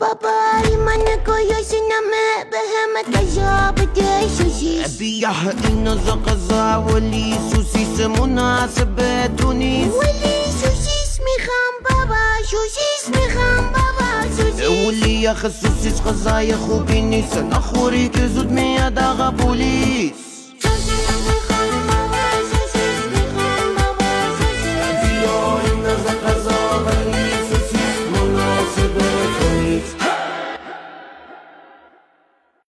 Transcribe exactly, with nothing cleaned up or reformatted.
بابای من گویاشنمه به همه کجا بده سوسیس بیاه اینو زقزا ولی سوسیس مناسبه تو نیست ولی سوسیس میخوام بابا سوسیس میخوام بابا سوسیس ولی آخه سوسیس غذای خوبی نیست نخوری که زود میاد آقا پلیس